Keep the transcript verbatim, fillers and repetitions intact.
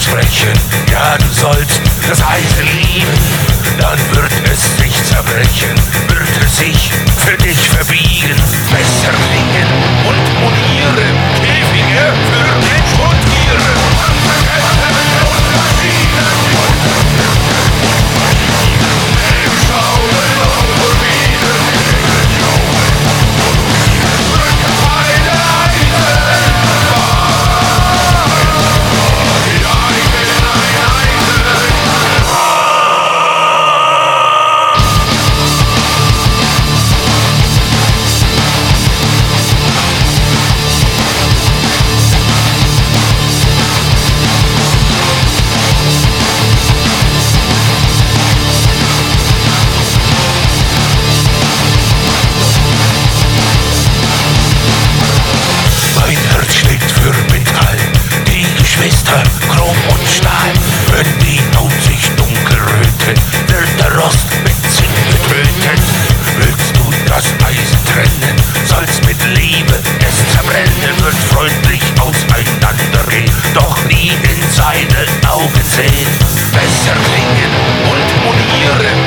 versprechen, ja, du sollst das Eisen lieben, dann wird es sich zerbrechen, wird es sich für dich verbiegen, besser klingen und monieren, Käfige für Mensch und Tiere. Chrom und Stahl, wenn die Haut sich dunkel rötet, wird der Rost mit Zinn getötet. Willst du das Eisen trennen, soll's mit Liebe es zerbrennen, wird freundlich auseinandergehen, doch nie in seine Augen sehen. Besser klingen und monieren,